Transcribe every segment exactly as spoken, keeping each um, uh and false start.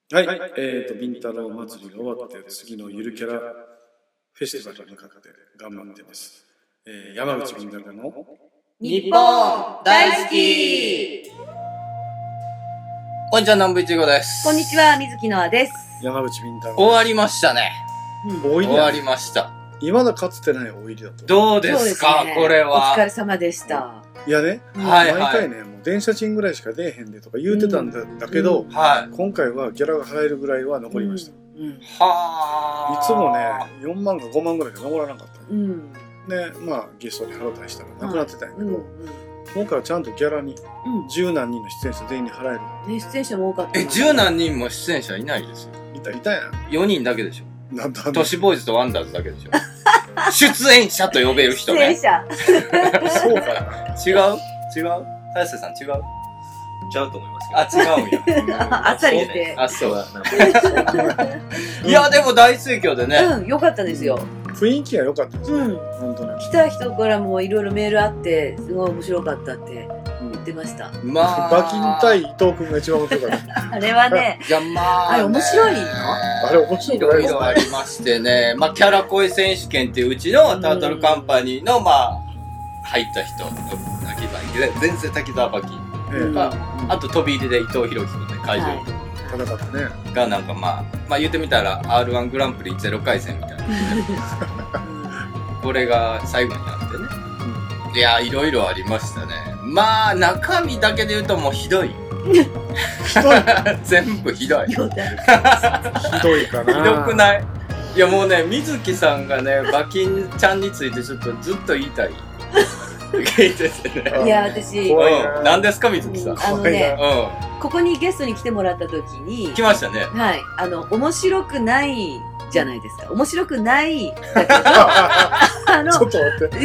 はい、えーと、ビンタロウ祭りが終わって、次のゆるキャラフェスティバルに向かって頑張ってます。えー、山口ビンタロウの日本大好き。 こんにちは、南部いちごです。 こんにちは、水木のあです。 山口ビンタロウ。 終わりましたね。 うん、終わりました。 今だかつてないお入りだと。 どうですか、ね、これは。 お疲れ様でした。 いやね、うん、毎回ね、もう電車賃ぐらいしか出えへんでとか言うてたんだ、うん、だけど、うんはい、今回はギャラが払えるぐらいは残りました。うんうん、はあ。いつもね、よんまんかごまんぐらいで残らなかった、ね。うん、で、まあゲストに払ったりしたらなくなってたんやけど、うんうん、今回はちゃんとギャラに十何人の出演者全員に払える。 ね、出演者も多かった。 え、十何人も出演者いないですよ。 いたいたやん。 よにんだけでしょ。なんだ。都市ボーイズとワンダーズだけでしょ。出演者と呼べる人ね。 出演者。 そうかな。 違う違う早瀬さん違うちゃうと思いますけど。 あ、違うんや。あっさりして。 あ、そう。いや、でも大盛況でね。 うん、よかったですよ。 雰囲気が良かったですね。うん。本当に。 来た人からもいろいろメールあって、すごい面白かったって言ってました。 まあ。馬琴対伊藤君が一番面白かった。 あれはね。 いや、まあ。 あれ面白いの？ あれ面白い。 いろいろありましてね。まあ、キャラ恋選手権っていううちのタートルカンパニーの、まあ、入った人。滝沢、前世滝沢馬琴とか、あと飛び入りで伊藤博樹のね、会場に。 戦ったね。 がなんかまあ、まあ言ってみたら アールワン グランプリゼロ回戦みたいな。これが最後にあってね。うん、いや、いろいろありましたね。まあ、中身だけで言うともうひどい。 ひどい全部ひどい。 ひどいかな。 ひどくない？いやもうね、水木さんがね、馬琴ちゃんについてちょっとずっと言いたい。聞いててね。 いや、私。 うん。何ですか、水木さん。 あのね、うん、ここにゲストに来てもらった時に。 来ましたね。 はい。あの、面白くないじゃないですか。面白くないだけど、あの、ちょっと待って。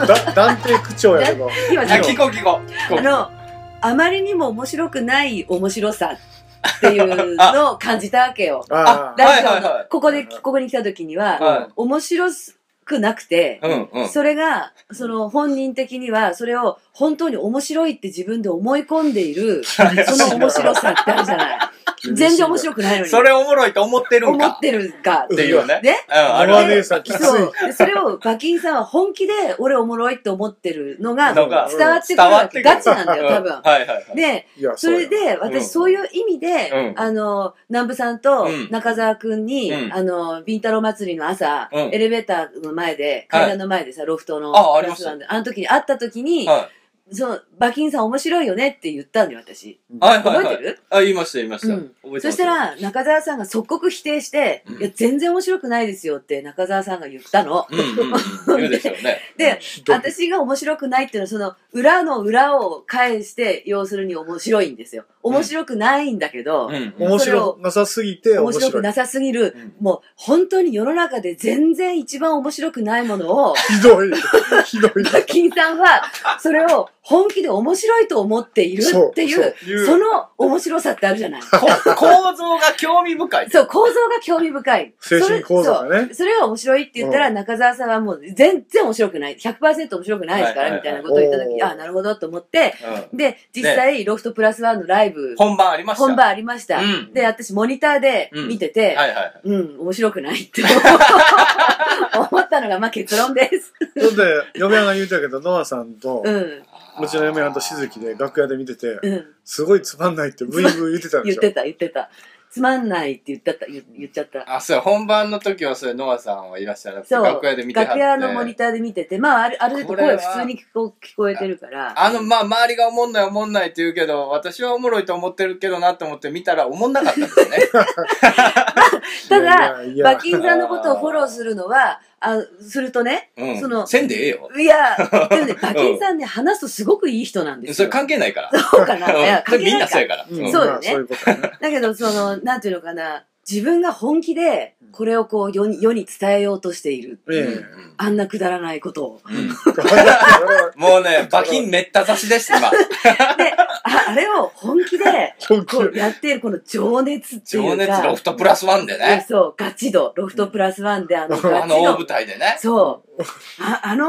だ断定口調やけど。 今、聞こう聞こう。 あの、あまりにも面白くない面白さっていうのを感じたわけよ。 あ、 ラジオの、ここで、ここに来た時には、はい、面白くなくて、うんうん、それが、その本人的には、それを本当に面白いって自分で思い込んでいる、その面白さってあるじゃない。全然面白くないのに。 それおもろいと思ってるんか。 思ってるか。 っていうね。 ね。 うん、あれ姉さんきつい。 そう。それを、馬琴さんは本気で俺おもろいって思ってるのが伝わってくるわけ。ガチなんだよ、多分。 はいはい。 で、それで、私そういう意味で、あの、南部さんと中澤くんに、あの、ビンタロウ祭りの朝、エレベーターの前で、階段の前でさ、ロフトの。 あ、ありました。 あの時に会った時に、その、馬琴さん面白いよねって言ったんだよ、私。 はいはいはい。 覚えてる？ あ、言いました言いました。うん、覚えてます。 そしたら、中澤さんが即刻否定して、うん、いや、全然面白くないですよって中澤さんが言ったの。 うんうん。言うでしょうね。 で、私が面白くないっていうのは、その、裏の裏を返して、要するに面白いんですよ。面白くないんだけど、 うんうん、面白くなさすぎて面白い。面白くなさすぎる、うん、もう、本当に世の中で全然一番面白くないものを、 ひどい。ひどい。 馬琴さんは、それを本気で面白いと思っているっていう、そ, その面白さってあるじゃない。 構造が興味深い。 そう、構造が興味深い。 精神構造がね。 それが面白いって言ったら、中澤さんはもう全然面白くない。ひゃくパーセント 面白くないですから、みたいなことを言った時に、ああ、なるほどと思って、で、実際、ロフトプラスワンのライブ。 本番ありました。 本番ありました。で、私、モニターで見てて、うん、面白くないって思ったのが、まあ結論です。 そんで、嫁が言うたけど、ノアさんと、うちの嫁はんとしずきで楽屋で見てて、すごいつまんないってブイブイ言ってたんでしょ。 言ってた、言ってた。つまんないって言っちゃった、言っちゃった。 あ、そう、本番の時はそれ、ノアさんはいらっしゃらなくて、楽屋で見てはって。 楽屋のモニターで見てて、まあ、ある、ある程度声普通に聞こ、聞こえてるから。 あの、まあ、周りがおもんないおもんないって言うけど、私はおもろいと思ってるけどなと思って見たらおもんなかったんですね。 ただ、馬琴さんのことをフォローするのは、あ、するとね、 うん、 その、 せんでええよ。 いや、でもね、馬琴さんね、話すとすごくいい人なんですよ。 それ関係ないから。 そうかな。いや、関係ないから。 みんなそうやから。 うん、そうよね。そういうことね。だけど、その、なんていうのかな、自分が本気で、これをこう世に、世に伝えようとしている。うん、あんなくだらないことを。うん、 もうね、馬琴めった刺しです、今。で、 あ、あれを本気で、こうやっているこの情熱っていうか。 情熱、ロフトプラスワンでね。 そう、ガチ度、ロフトプラスワンで、あの、 あの大舞台でね。 そう。あ、あの、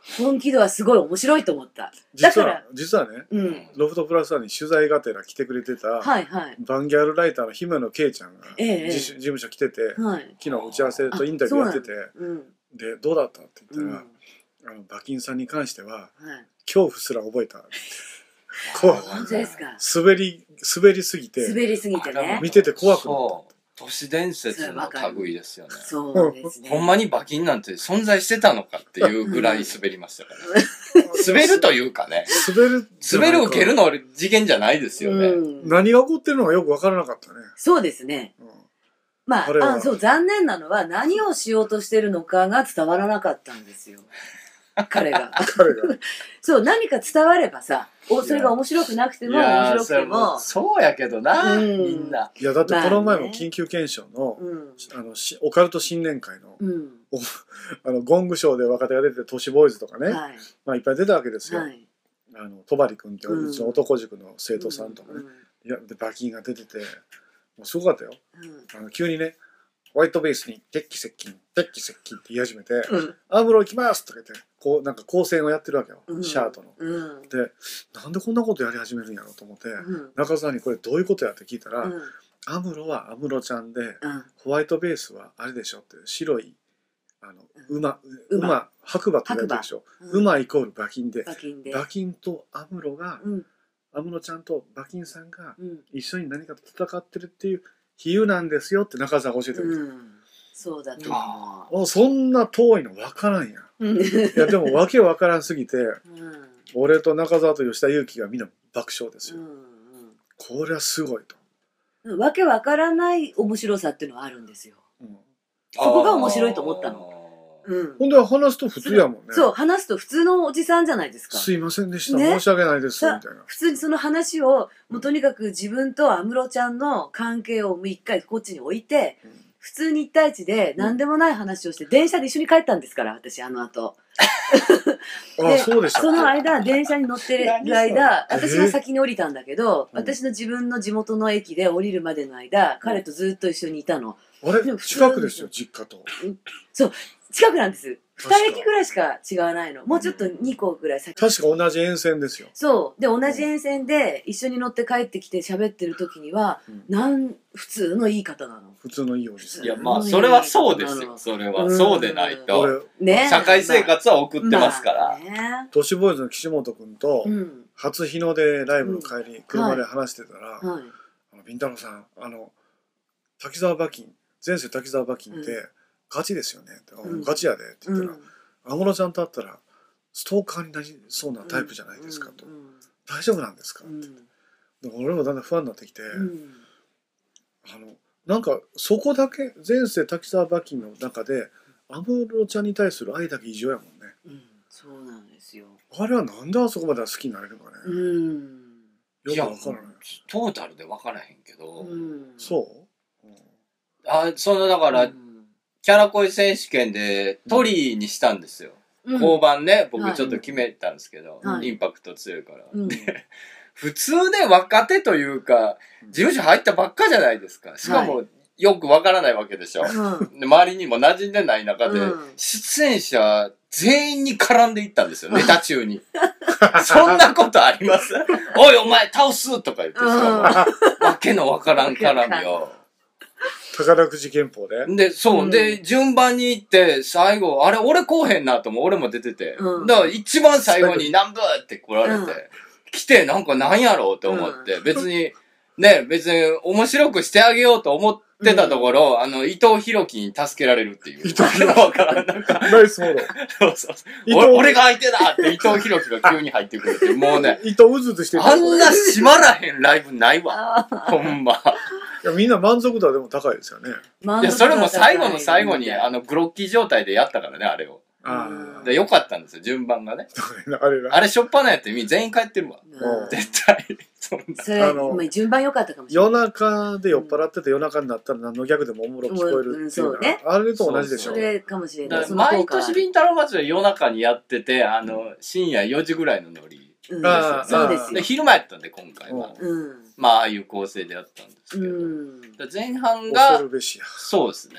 本気度はすごい面白いと思った。だから、 実はね、うん、ロフトプラスワンに取材がてら来てくれてた、はいはい、バンギャルライターの姫野圭ちゃんが、ええ、事務所来てて、はい、昨日打ち合わせとインタビューやってて、うん、で、どうだったって言ったら、うん、あの馬琴さんに関しては、はい、恐怖すら覚えた。 怖い。本当ですか。 滑り、滑りすぎて、 滑りすぎてね。 見てて怖くなった。 都市伝説の類ですよね。 そうですね。 ほんまに馬琴なんて存在してたのかっていうぐらい滑りましたから、ね。滑るというかね。 滑る。 滑るを蹴るの事件じゃないですよね。 うん、何が起こってるのかよくわからなかったね。 そうですね。うん、まあ、あ、そう、残念なのは何をしようとしてるのかが伝わらなかったんですよ。彼が。彼が。そう、何か伝わればさ、おそれが面白くなくても面白くても。 そうやけどな、うん、みんな。 いや、だってこの前も緊急検証の、まあね、あのしオカルト新年会の、うん、あのゴングショーで若手が出て都市ボーイズとかね、はい、まあいっぱい出たわけですよ。はい、あの、戸張君ってうちの男塾の生徒さんとかね、うんうん、いや、で、馬琴が出てて、もうすごかったよ。うん、あの急にね、ホワイトベースに鉄器接近、鉄器接近って言い始めて、うん、アムロ行きますとか言って、こう、なんか光線をやってるわけよ。うん、シャートの、うん。で、なんでこんなことやり始めるんやろうと思って、うん、中澤にこれどういうことやって聞いたら、うん、アムロはアムロちゃんで、うん、ホワイトベースはあれでしょって、白い、あの、馬、馬、馬白馬って言われてるでしょ。うん、馬イコール馬琴で、馬琴とアムロが、うん、アムロちゃんと馬琴さんが一緒に何かと戦ってるっていう比喩なんですよって中澤が教えてるんですよ。うん、 そうだと思う。そんな遠いの分からんや。いやでもわけ分からんすぎて、うん、俺と中澤と吉田裕樹がみんな爆笑ですよ。うんうん、これはすごいと。わけ分からない面白さっていうのはあるんですよ。うん、そこが面白いと思ったの。 うん、ほんで話すと普通やもんね。 そう、話すと普通のおじさんじゃないですか。 すいませんでした。ね、申し訳ないです。みたいな。 普通にその話を、もうとにかく自分と安室ちゃんの関係を一回こっちに置いて、うん、普通に一対一で何でもない話をして、電車で一緒に帰ったんですから、私、あの後。 あ、そうでした。 その間、電車に乗ってる間、私が先に降りたんだけど、私の自分の地元の駅で降りるまでの間、彼とずっと一緒にいたの。 あれ近くですよ、実家と。 そう。近くなんです。二駅ぐらいしか違わないの。もうちょっとにこぐらい先。 確か同じ沿線ですよ。 そう。で、同じ沿線で一緒に乗って帰ってきて喋ってる時には、うん、なん普通の言い方なの。 普通のいいおじさん。 いや、まあ、それはそうですよ。それは。そうでないと。ね。社会生活は送ってますから。 都市ボーイズの岸本くんと、初日の出ライブの帰り、車で話してたら、ビンタロウさん、あの、滝沢馬琴、前世滝沢馬琴って、ガチですよねって、うん、ガチやでって言ったら、安室、うん、ちゃんと会ったらストーカーになりそうなタイプじゃないですかと、うんうん、大丈夫なんですかって、うん、俺もだんだん不安になってきて、うん、あのなんかそこだけ前世滝沢馬琴の中で安室ちゃんに対する愛だけ異常やもんね、 うん、そうなんですよ。 あれはなんであそこまで好きになれるのかね、うん、よくわからない。 トータルでわからへんけど、 うん、そう、うん、 あそのだから、うんキャラ恋選手権でトリーにしたんですよ。交番ね、僕ちょっと決めたんですけど、はい、インパクト強いから。うん、で普通ね、若手というか、事務所入ったばっかじゃないですか。しかも、よくわからないわけでしょ。はい、で周りにも馴染んでない中で、うん、出演者全員に絡んでいったんですよ、ネタ中に。そんなことありますおいお前倒すとか言ってさ、わけのわからん絡みを。 宝くじ憲法でで、そう、うん。で、順番に行って、最後、あれ、俺来おへんなと思う。俺も出てて。うん、だから、一番最後に何部って来られて、うん、来て、なんか何やろうと思って、うん、別に、ね、別に面白くしてあげようと思ってたところ、うん、あの、伊藤博樹に助けられるっていう。伊藤博樹わからん。なんか。 ナイスフォロー。 そうそう俺。俺が相手だって伊藤博樹が急に入ってくるって、もうね。 伊藤うずうずしてる。 あんな閉まらへんライブないわ。ほんま。 いやみんな満足度はでも高いですよね。 いや、それも最後の最後に、あの、グロッキー状態でやったからね、あれを。あでよかったんですよ、順番がね。あれ、あれしょっぱなやって全員帰ってるわ。絶対。 そんな。それ、あの順番良かったかもしれない。夜中で酔っ払ってて夜中になったら何のギャグでもおもろく聞こえるっていうのは、うんね、あれと同じでしょ。 それかもしれない。 毎年ビンタロウ祭り夜中にやってて、あの、深夜よじぐらいのノリ。 うん、あそうですよ。 で、昼間やったんで、今回は。うん、まあ、ああいう構成でやったんですけど。うん、前半が、そうですね。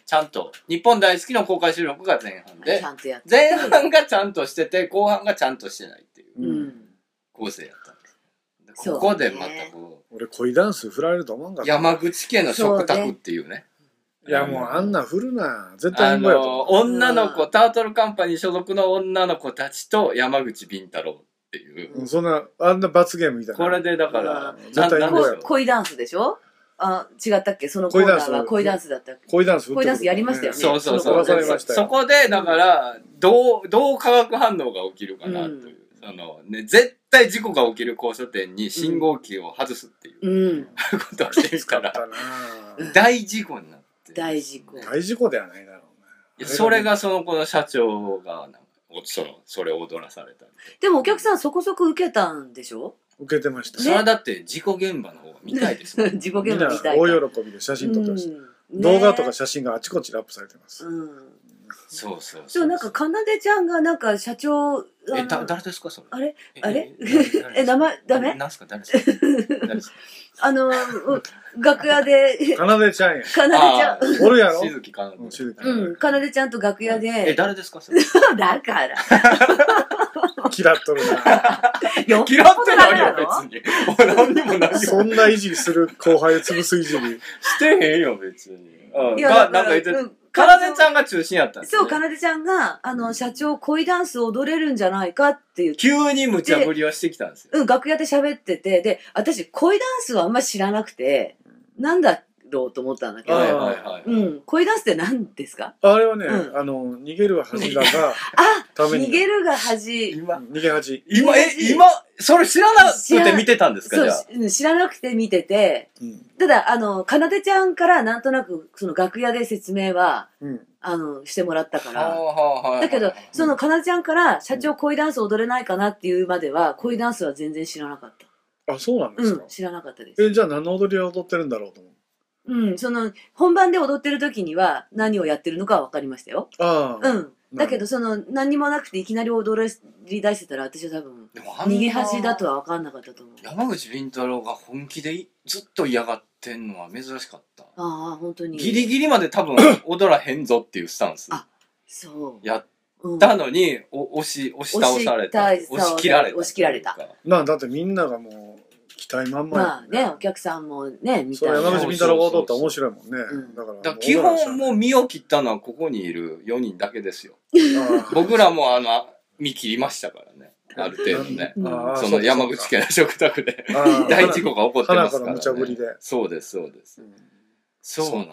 ちゃんと日本大好きの公開収録が前半で、 ちゃんとやって前半がちゃんとしてて後半がちゃんとしてないっていう、うん、構成やったんです。ここでまたこう、俺恋ダンス振られると思うんかった。 山口家の食卓っていうね。 いやもうあんな振るな、絶対変貌やと思う。女の子、タートルカンパニー所属の女の子たちと山口敏太郎っていう、 うん、そんなあんな罰ゲームみたいな。 これでだから絶対変貌や。 恋ダンスでしょ。あ、違ったっけ、そのコーナーは恋ダンスだったっけ。 恋ダンス恋ダンスやりましたよね。 そうそうそう。そこでだからどうどう化学反応が起きるかなという、うん、そのね、絶対事故が起きる交差点に信号機を外すっていう、うん、ことをしてるから大事故になって。 大事故。 大事故ではないだろうね。それがそのこの社長がそのそれを踊らされた。 でもお客さんそこそこ受けたんでしょ。 受けてました。 それはだって事故現場の方が見たいですもん。 事故現場見たい。 大喜びで写真撮ってました。動画とか写真があちこちでアップされてます。 そうそう。 そう、なんかかなでちゃんがなんか社長。 え、だ誰ですかそれ。 あれあれえ、名前ダメ？ なんすか誰ですか。誰ですか。 あの楽屋で。 かなでちゃんや。 かなでちゃん。 おるやろ。 しずきかなで。 うん、かなでちゃんと楽屋で。 え、誰ですかそれ。 だから。 嫌っとるな。 嫌ってないよ別に。俺何にもないよ。 そんないじりする後輩を潰すいじりしてへんよ別に。いやなんか言って。かなでちゃんが中心やったんですね。そう、かなでちゃんが、あの、社長、恋ダンス踊れるんじゃないかっていう。 急に無茶ぶりをしてきたんですよ。 うん、楽屋で喋ってて、で、私、恋ダンスはあんまり知らなくて、なんだろうと思ったんだけど、はいはいはい、うん、恋ダンスって何ですか？ あれはね、うん、あの、逃げるは恥だが、 あ、逃げるが恥。 今、逃げ恥。 今、え、今、それ知らなくて見てたんですか？じゃあ。知らなくて見てて、うん、ただ、あの、かなでちゃんからなんとなく、その楽屋で説明は、うん、あの、してもらったから。だけど、そのかなでちゃんから、社長恋ダンス踊れないかなっていうまでは、恋ダンスは全然知らなかった。 あ、そうなんですか？ うん、知らなかったです。 え、じゃあ何の踊りを踊ってるんだろうと思う。 うん、その、本番で踊ってる時には何をやってるのかは分かりましたよ。ああ。うん。だけど、その、何にもなくていきなり踊り出してたら、私は多分、逃げ恥だとは分かんなかったと思う。 山口敏太郎が本気でずっと嫌がってんのは珍しかった。 ああ、本当に。 ギリギリまで多分、踊らへんぞっていうスタンス。 あ、そう。 やったのに、お押し、押し倒された。押し切られた。 押し切られた。 なあ、だってみんながもう、期待満々、 ね、まあね、お客さんもね、見たいな。 そう、山口敏太郎が踊ったら面白いもんね。うん、だから。だから基本もう身を切ったのはここにいるよにんだけですよ。僕らもあの、見切りましたからね。ある程度ね。その山口県の食卓で大事故が起こってますからね。 無茶ぶりで。 そうです、そうです。うん、そうなんです。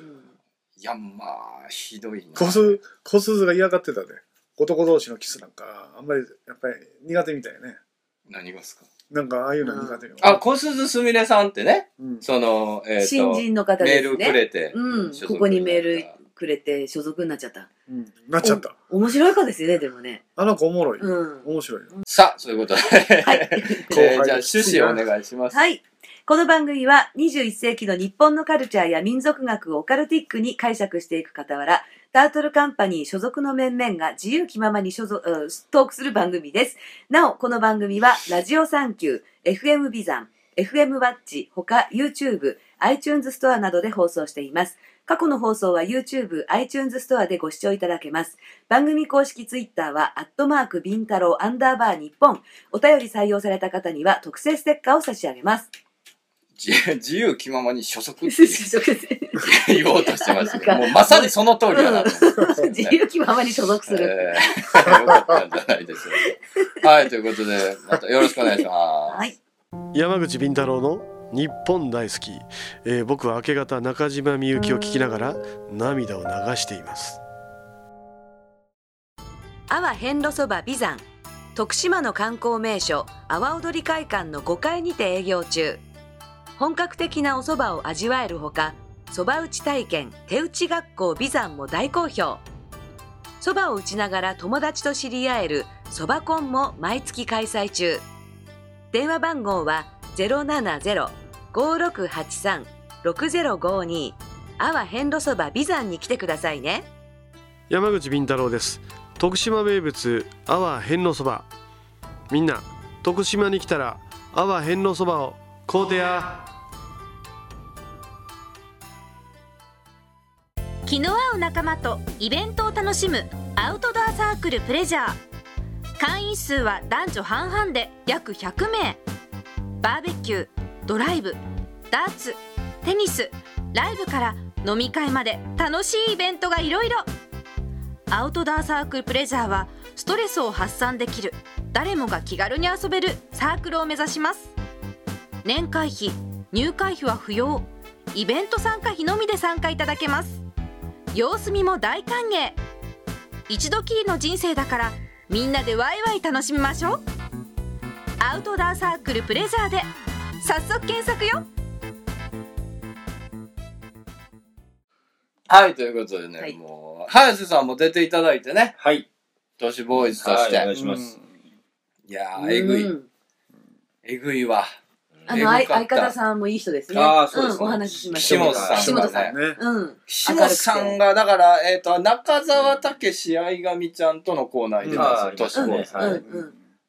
いや、まあ、ひどいな。 小鈴、小鈴が嫌がってたで。男同士のキスなんか、あんまり、やっぱり苦手みたいね。 何がですか？ なんかああいうの苦手よ。 あ、小鈴すみれさんってね、うん、その、えー、 新人の方ですね。 メールくれて、 うん、ここにメールくれて所属になっちゃった。 うん、なっちゃった。 面白い子ですよね、でもね。 あの子おもろい。うん、面白いよ。 さあ、そういうことで、はい、えー、じゃあ趣旨をお願いします。 はい。この番組はにじゅういっ世紀の日本のカルチャーや民族学をオカルティックに解釈していく傍ら、タートルカンパニー所属の面々が自由気ままに所属トークする番組です。なお、この番組はラジオサンキュー、エフエム ビザン、エフエム ワッチ、他 YouTube、iTunes ストアなどで放送しています。過去の放送は YouTube、iTunes ストアでご視聴いただけます。番組公式ツイッターは、アットマークビンタローアンダーバー日本。お便り採用された方には特製ステッカーを差し上げます。 自由気ままに所属って言おうとしてますけど、もうまさにその通りだな、 うん、自由気ままに所属する、 えー、よかったんじゃないでしょうか。はい、ということでまたよろしくお願いします。はい、 山口敏太郎の日本大好き、えー、僕は明け方中島みゆきを聞きながら涙を流しています。 阿波遍路そば美山、徳島の観光名所阿波踊り会館のごかいにて営業中。本格的なお蕎麦を味わえるほか、蕎麦打ち体験手打ち学校美山も大好評。蕎麦を打ちながら友達と知り合える蕎麦コンも毎月開催中。電話番号は ゼロななゼロ ごろくはちさん ろくゼロごに。阿波遍路そば美山に来てくださいね。 山口敏太郎です。徳島名物阿波遍路そば。みんな徳島に来たら阿波遍路そばを買うてや。 気の合う仲間とイベントを楽しむアウトドアサークルプレジャー。会員数は男女半々で約ひゃくめい。バーベキュー、ドライブ、ダーツ、テニス、ライブから飲み会まで楽しいイベントがいろいろ。アウトドアサークルプレジャーはストレスを発散できる、誰もが気軽に遊べるサークルを目指します。年会費、入会費は不要。イベント参加費のみで参加いただけます。様子見も大歓迎。一度きりの人生だからみんなでワイワイ楽しみましょう。アウトドアサークルプレジャーで早速検索よ。 はい、ということでね、はい、もう早瀬さんも出ていただいてね。 はい。 都市ボーイズとして、 はい、お願いします。 いやー、えぐい。えぐいわ。 あの、相方さんもいい人ですね。 ああ、そうですね。 うん、お話ししました。 岸本さん。 岸本さん。 ね。 うん。 岸本さんが、だから、えっと、中澤武史相上ちゃんとのコーナーに出たんですよ、都市ボーイズ。はい。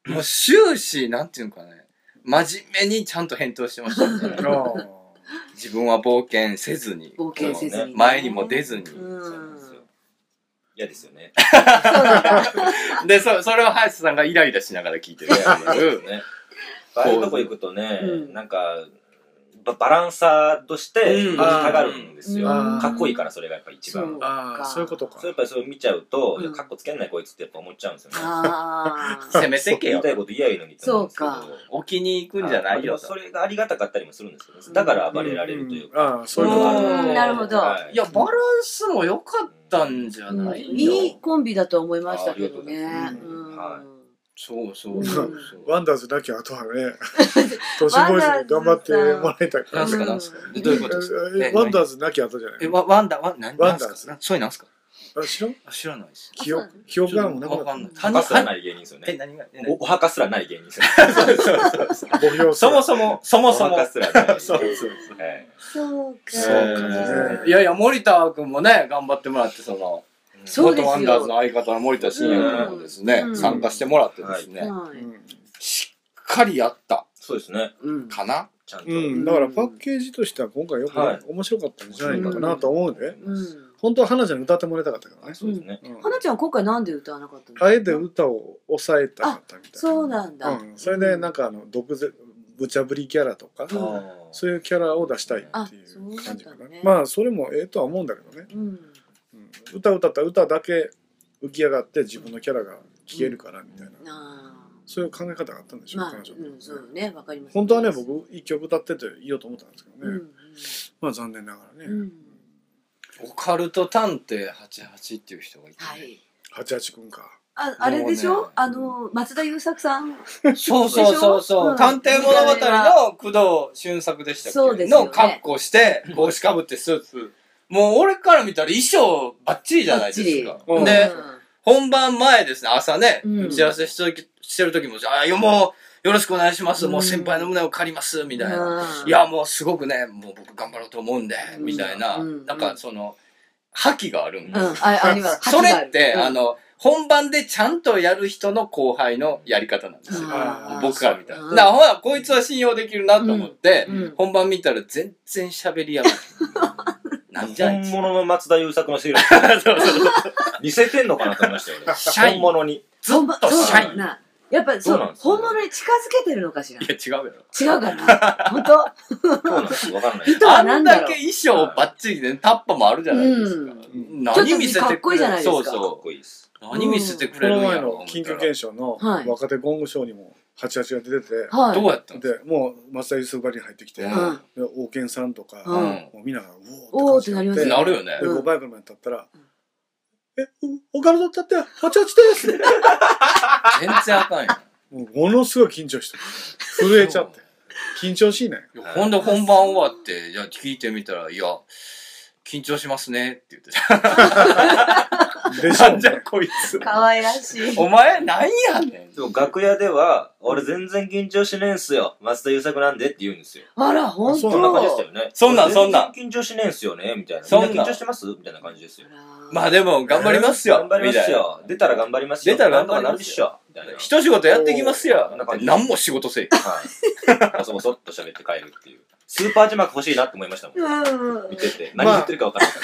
もう終始、なんていうかね、真面目にちゃんと返答してましたね。自分は冒険せずに。 冒険せずに。 前にも出ずに。 嫌ですよね。 で、そ、それを早瀬さんがイライラしながら聞いてる。 ああいうとこ行くとね、なんか、バランサーとしてたがるんですよ。かっこいいから、それがやっぱ一番。 ああ、そういうことか。 そうやっぱりそれを見ちゃうと、かっこつけんないこいつってやっぱ思っちゃうんですよね。 せめてけよ。 言いたいこと嫌いのにって思うんですけど。 置きに行くんじゃないよ。 それがありがたかったりもするんですけど、だから暴れられるというか。 ああ、そういうことか。 なるほど。 いや、バランスも良かったんじゃない？ いいコンビだと思いましたけどね。はい。 そうそうそう。 ワンダーズだけあとはね、都市ボーイズに頑張ってもらいたい。 なんすかなんすかどういうことですか？ ワンダーズなきゃあとじゃない。 え、ワンダー、ワン、何ワンダーズ。 そういうなんすか？ あ、知らん？ 知らないです。 記憶、記憶がもうなくなった。 お墓すらない芸人ですよね。 え、何が？ お墓すらない芸人ですよね。そうそうそう。そもそも、そもそも。 お墓すらない。 そうそうそう。そうか。 そうか。いやいや、森田君もね、頑張ってもらって、その、元ワンダーズの相方の森田真也君もですね、参加してもらってですね、しっかりやった。 そうですね。 かなちゃんと。 うん、だからパッケージとしては今回よく面白かったんじゃないかなと思うんで、本当は花ちゃんに歌ってもらいたかったからね。 そうですね。 花ちゃん今回なんで歌わなかったの？ あえて歌を抑えたかったみたいな。 そうなんだ。 それでなんかあの毒舌無茶ぶりキャラとか、そういうキャラを出したいっていう感じかな。まあそれもええとは思うんだけどね。歌歌ったら歌だけ浮き上がって自分のキャラが消えるからみたいな、そういう考え方があったんでしょう、彼女の。 そうね、わかります。 本当はね、僕一曲歌ってて言おうと思ったんですけどね、まあ残念ながらね。 オカルト探偵はちじゅうはちっていう人がいて、 はちじゅうはちくんか。 あ、あれでしょ、あの松田優作さん。 そうそうそうそう、探偵物語の工藤俊作でしたっけの格好して帽子かぶってスーツ。もう俺から見たら衣装バッチリじゃないですか。で、本番前ですね、朝ね、打ち合わせしてる時も、あ、もうよろしくお願いします、もう先輩の胸を借ります、みたいな。いや、もうすごくね、もう僕頑張ろうと思うんで、みたいな、なんかその、覇気があるんです。それって、あの、本番でちゃんとやる人の後輩のやり方なんですよ。僕から見たら。だからほら、こいつは信用できるなと思って、本番見たら全然喋りやがる。 本物の松田優作のシール。そうそう。似せてんのかなと思いましたよね。 シャイ。 本物に。 ずっとシャイ。 やっぱそう、本物に近づけてるのかしら。 いや、違うやろ。 違うかな。本当。 そうなんです。わかんない。 あんだけ衣装バッチリでタッパもあるじゃないですか。何見せてくれる。そうそう。かっこいいです。何見せてくれるんやろ。 この前の緊急検証の若手ゴングショーにもはちじゅうはちが出てて、 どうやったんでもう松田優作ばりに入ってきて、王健さんとか、もうみんながおーってなりますね。 なるよね。 で、バイクの前に立ったら、え、オカルトだってはちじゅうはちです全然あかんよ。 もうものすごい緊張して、震えちゃって。緊張しいね。 ほんで本番終わって、じゃあ聞いてみたら、いや、緊張しますねって言ってた。なんじゃこいつ。 かわいらしい。 お前なんやねん。 でも楽屋では、俺全然緊張しねえんすよ。松田優作なんでって言うんですよ。 あら、ほんと。 そんな感じでしたよね。 そんなん、そんなん。 緊張しねえんすよねみたいな。 そんな。 みんな緊張してますみたいな感じですよ。 まあでも、頑張りますよ。 頑張りますよ。出たら頑張りますよ。 出たら頑張りますよ。一仕事やってきますよ。何も仕事せえ。 はい。ボソボソっと喋って帰るっていう。スーパー字幕欲しいなって思いましたもん。見てて。何言ってるか分からないから。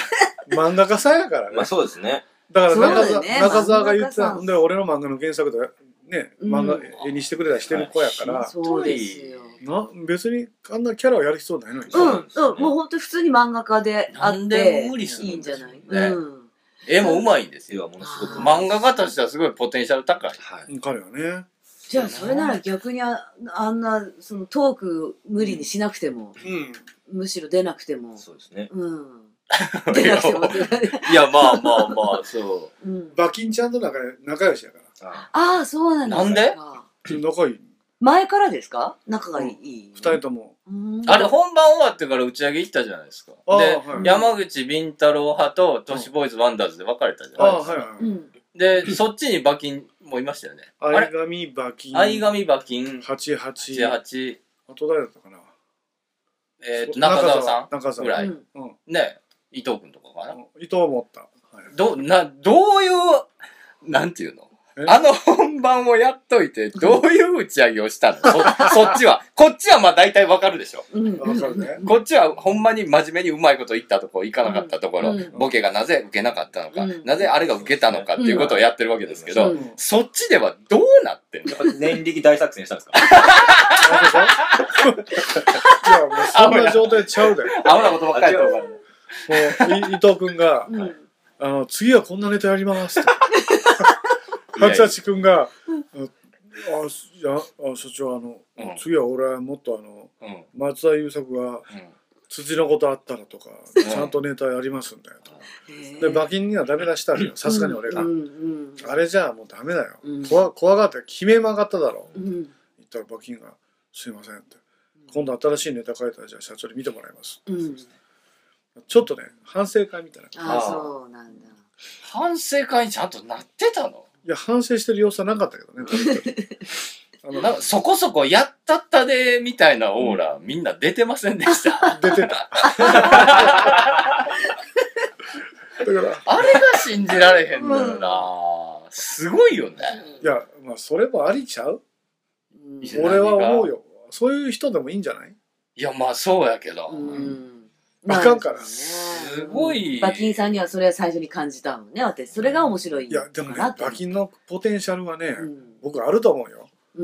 漫画家さんやからね。 まあそうですね。 だから中澤、ね、中澤が言ってたんで、俺の漫画の原作でね、漫画絵にしてくれたりしてる子やから。 そうですよ。 な、別にあんなキャラをやる必要ないのに。 うん、うん、もう本当に普通に漫画家であって、無理するいいんじゃない。うん。 絵も上手いんですよ、ものすごく。漫画家としてはすごいポテンシャル高い。 はい。彼はね。 じゃあそれなら逆に あ, あんなそのトーク無理にしなくても、うん、むしろ出なくても。 そうですね。 うん。出なくてもいや、まあまあまあ、そう。 うん、バキンちゃんと仲仲良しやから。 ああ、そうなんですか。 なんで仲いい。 前からですか仲がいい。 二人とも。 あれ本番終わってから打ち上げ行ったじゃないですか。で、山口敏太郎派と都市ボーイズワンダーズで分かれたじゃないですか。で、そっちに馬琴もいましたよね。 相上馬琴。 相上馬琴。 はちはち。 はちはち。 あと誰だったかな。 えっと、中澤さん。 中澤ぐらい。ね、伊藤君とかかな。 伊藤もおった。 ど、な、どういう、なんていうのあの本番をやっといて、どういう打ち上げをしたの そ, そっちは。こっちはまあ大体わかるでしょ。 わかるね。 こっちはほんまに真面目にうまいこと言ったとこ、いかなかったところ、うん、ボケがなぜ受けなかったのか、うん、なぜあれが受けたのかっていうことをやってるわけですけど、うん、そっちではどうなってんの？ やっぱ念力大作戦したんですか？ いや、もうそんな状態ちゃうだよ。 アホなことばっかり言ってる。もう、伊藤くんが、うん、あの、次はこんなネタやりますって。はちはちくんが、あ、いや、あ、所長、あの、うん、次は俺はもっとあの、うん、松田優作が、土のことあったらとか、うん、ちゃんとネタやりますんだよと。で、馬琴にはダメ出したんだよ、さすがに俺が。うんうん、あれじゃあもうダメだよ。うん、怖, 怖がって、悲鳴も上がっただろう。うん、言ったら馬琴が、すいませんって。今度新しいネタ書いたら、じゃあ社長に見てもらいます。うん、ちょっとね、反省会みたいな。 ああ、そうなんだ。 反省会にちゃんとなってたの？ いや、反省してる様子はなかったけどね。 あのなんかそこそこやったったでみたいなオーラ、うん、みんな出てませんでした。 出てた。だからあれが信じられへんのよな、うん、すごいよね。 いや、まあそれもありちゃう、うん、俺は思うよ。そういう人でもいいんじゃない？ いや、まあそうやけど。 うんあかんから。 すごい。 馬琴さんにはそれは最初に感じたのね、私。それが面白い。 いや、でもね、馬琴のポテンシャルはね、うん、僕あると思うよ。うん、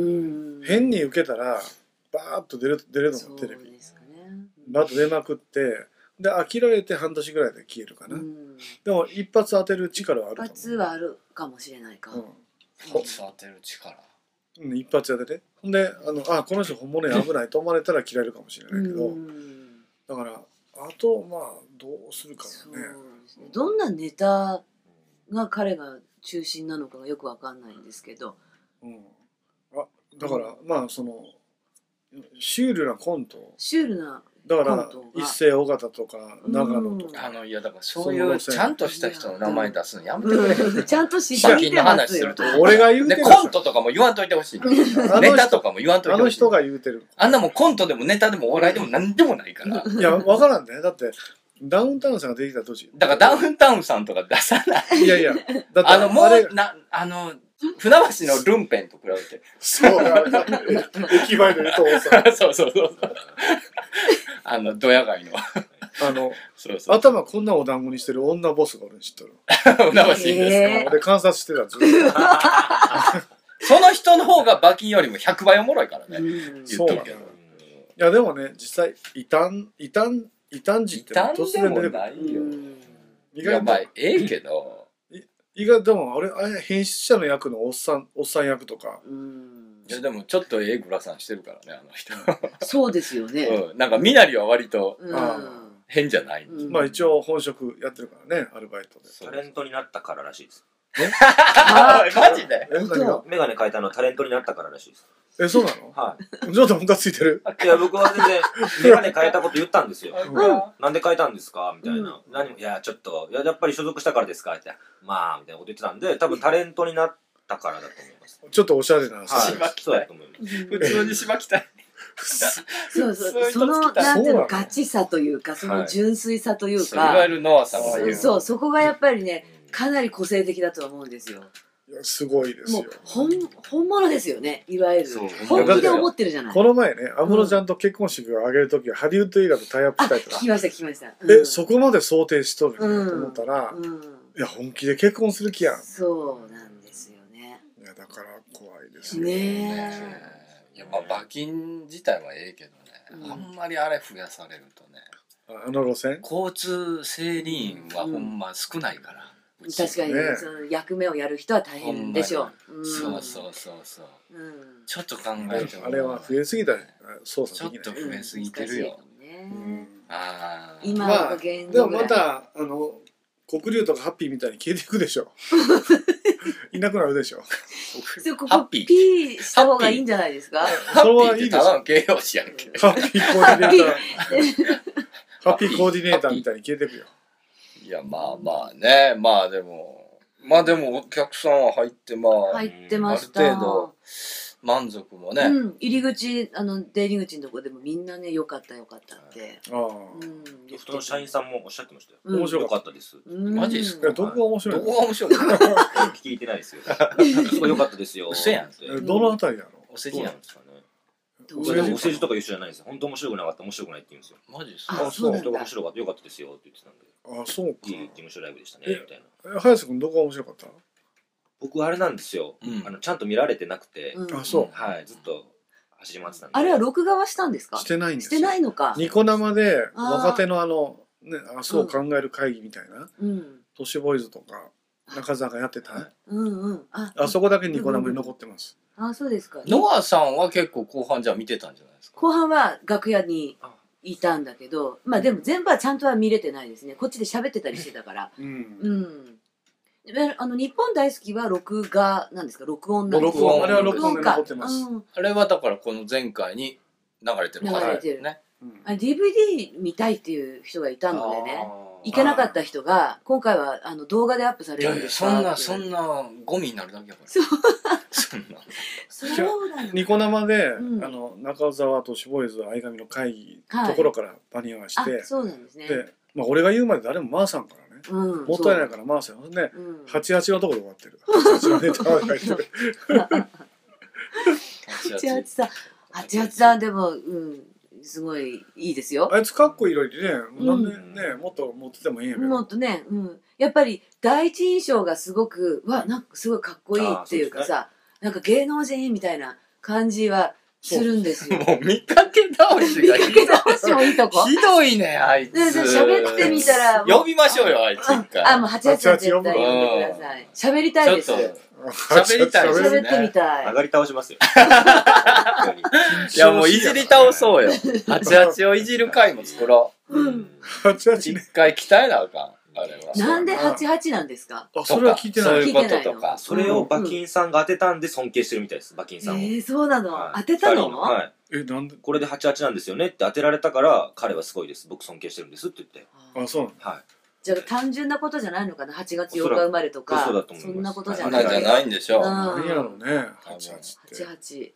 変に受けたら、バーッと出る、出るのもテレビ。そうですかね。バーッと出まくって、で、飽きられて半年ぐらいで消えるかな。うん、でも、一発当てる力はあると思う。 一発はあるかもしれないか。うん、 一発当てる力。 うん、一発当てて。ほんで、あの、あ、この人本物に危ないと思われたら嫌えるかもしれないけど、だから、あと、まあ、どうするかね。 どんなネタが彼が中心なのかがよくわかんないんですけど。 うん。あ、だから、うん、まあ、その、シュールなコント。 シュールなだから、一世尾形とか、長野とか。 あの、いや、だからそういうちゃんとした人の名前出すのやめてくれ。 うん、ちゃんと知ってみてますよ。 俺が言うてる。 コントとかも言わんといてほしい。ネタとかも言わんといてほしい。 あの人が言うてる。 あんなもんコントでもネタでもお笑いでも何でもないから。 いや、わからんね。だって、ダウンタウンさんができた時。 だからダウンタウンさんとか出さない。 いやいや、だってあの、もう、な、あの、船橋のルンペンと比べて。 そう、駅前の伊藤さん。 そうそうそう。あの、ドヤ街の。 あの、そうそう頭こんなお団子にしてる女ボスが俺知っとる。 船橋ですか。 俺観察してた、ずっと。その人の方が馬琴よりもひゃくばいおもろいからね。言っとるけど。いや、でもね、実際、異端、異端、異端児って突然出てくる。ないよ。意外と。ええけど。 意外とでも、あれ、あれ、変質者の役のおっさん、おっさん役とか。 いや、でもちょっとええグラサンしてるからね、あの人。 そうですよね。 うん。なんか、みなりは割と、変じゃない。 まあ一応本職やってるからね、アルバイトで。 タレントになったかららしいです。 えマジでメガネ変えたのはタレントになったかららしいです。 え、そうなの？ はい。 ちょっとムカついてる？ いや、僕は全然、メガネ変えたこと言ったんですよ。なんで変えたんですかみたいな。何も、いや、ちょっと、いや、やっぱり所属したからですかって。まあ、みたいなこと言ってたんで、多分タレントになったからだと思います。 ちょっとおしゃれな。 はい。そうだと思います。普通にしばきたい。 そうそう。その、なんていうの、ガチさというか、その純粋さというか。 いわゆるノアさんが言う。 そう、そこがやっぱりね、かなり個性的だと思うんですよ。 いやすごいですよ。もう本, 本物ですよね、いわゆる本気で思ってるじゃない。 この前ね、安室ちゃんと結婚式を挙げるときはハリウッド映画とタイアップしたりとか、 聞きました聞きました、 うん、えそこまで想定しとるんだと思ったら、うんうん、いや本気で結婚する気やん。 そうなんですよね。 いやだから怖いですよね。 ねいやまあ馬金自体はええけどね、うん、あんまりあれ増やされるとね、 あの路線交通整理員はほんま少ないから、うん確かに、ね、その役目をやる人は大変でしょう、うん、 そうそうそうそう、うん、ちょっと考えてもあれは増えすぎた操作できない。ちょっと増えすぎてるよ、うんねうん、あ今は現状ぐらい、まあ、でもまたあの黒竜とかハッピーみたいに消えていくでしょいなくなるでしょハッピーピーした方がいいんじゃないですか。 ハッピーってただの形容詞やんけ。 ハッピーコーディネーターハッピーコーディネーターみたいに消えていくよ。 いやまあまあね、まあでもまあでもお客さんは入ってまあ入ってました。 ある程度満足もね、 うん、入り口あの出入り口のとこでもみんなね良かった良かったって、 ああ、うん、 ロフトの社員さんもおっしゃってましたよ、 うん、面白かったです、 うん、 マジですか。 どこが面白いどこが面白い聞いてないですよすごい良かったですよ。 嘘やんって。 どのあたりやろ。 お世辞やんですかね。お世辞とか一緒じゃないですよ。本当面白くなかった面白くないって言うんですよ。 マジですか。 あ、そうなんだ。 面白かった良かったですよって言ってたんで。 あ、そうか。 いい事務所ライブでしたねみたいな。早瀬君どこが面白かった？ 僕あれなんですよ、うん、あのちゃんと見られてなくて、 うん、あそうはいずっと走り回ってたんで。 あれは録画はしたんですか？ してないんですよ。 してないのか。 ニコ生で若手のあのねあそう考える会議みたいな、うん、都市ボーイズとか中澤がやってた、 うんうん、あ, あそこだけニコ生に残ってます。 うんうん、あそうですか。 ノアさんは結構後半じゃ見てたんじゃないですか？ 後半は楽屋にいたんだけど、まあでも全部はちゃんとは見れてないですね。こっちで喋ってたりしてたから。うん。うんあの日本大好きは録画なんですか？録音なんですか？ 録音、あれは録音で残ってます、うん、 あれはだからこの前回に流れてる流れてるね、 うん、あ ディーブイディー 見たいっていう人がいたのでね行けなかった人が今回はあの動画でアップされるんですか？ いやいやそんなそんなゴミになるだけやからそうそんなそうだよニコ生で、うん、あの中澤都市ボーイズ相上の会議のところから場に合わせて、 はい、そうなんですね。 で、まあ、俺が言うまで誰も回さんからね、うん、もったいないから回せよね、うん、はちじゅうはちのところで終わってるはちじゅうはちのネタが書いてるはちじゅうはちさんはちじゅうはちさんでもうんすごいいいですよ。 あいつかっこいいのにね、うん、なんでねもっと持っててもいいんやけどもっとね、うん、やっぱり第一印象がすごくわなんかすごいかっこいいっていうかさ、なんか芸能人みたいな感じはするんですよ。 もう見かけ倒しが見かけ倒しもいいとこひどいねあいつ。 喋ってみたら呼びましょうよあいつ一回。 あもうはちじゅうはちは絶対呼んでください。喋りたいです。 喋りたいですね。 喋ってみたい。 上がり倒しますよ。 いやもういじり倒そうよ。はちじゅうはちをいじる回も作ろう。 うん。 はちじゅうはちね。 一回鍛えなあかん。あれはなんではちじゅうはちなんですか？ あそれは聞いてない。 そういうこととか。 それを馬琴さんが当てたんで尊敬してるみたいです。馬琴さんを。 えーそうなの。当てたの？ はい。 えなんで？ これではちじゅうはちなんですよねって当てられたから彼はすごいです。僕尊敬してるんですって言って。 あそうなの。 はい。 じゃあ単純なことじゃないのかな。はちがつようか生まれとか。 そうだと思います。 そんなことじゃない。じゃないんでしょう。 何やろうね。はちじゅうはちって。 はちじゅうはち。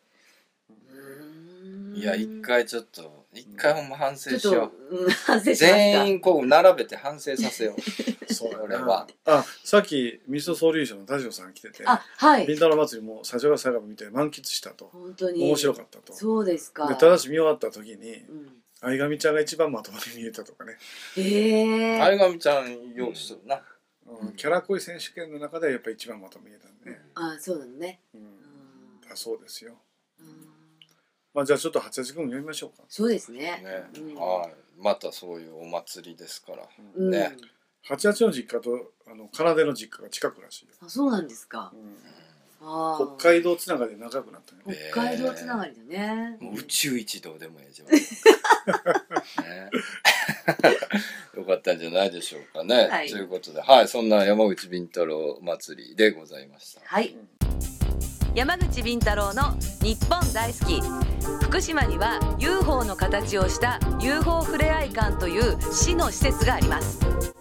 いや一回ちょっと一回ほんま反省しよう。うん、反省しました。 全員こう並べて反省させよう。 そう俺は。 あさっきミスソリューションの田代さん来てて。 あはい。 ビンタロ祭りも最初が最後見て満喫したと。 本当に。 面白かったと。 そうですか。 でただし見終わった時に、うん、相上ちゃんが一番まともに見えたとかね。 へえ。 相上ちゃんようしとるな。 うん、キャラ濃い選手権の中でやっぱり一番まともに見えたんで、ね。 あそうだね。 うん。だそうですよ。まあじゃあちょっとはちじゅうはち組読みましょうか。 そうですね。 ね、うん、はい。またそういうお祭りですから。 うん、ね。 はちじゅうはちの実家とあの奏の実家が近くらしいよ。 あ、そうなんですか。 うん、あ北海道つながりで仲良くなったね。 北海道つながりだね。 もう宇宙一同でもええじゃん。ね、よかったんじゃないでしょうかね。はい、ということで、はい、そんな山口敏太郎祭りでございました。 はい。 うん山口敏太郎の日本大好き。福島には ユーフォー の形をした ユーフォー ふれあい館という市の施設があります。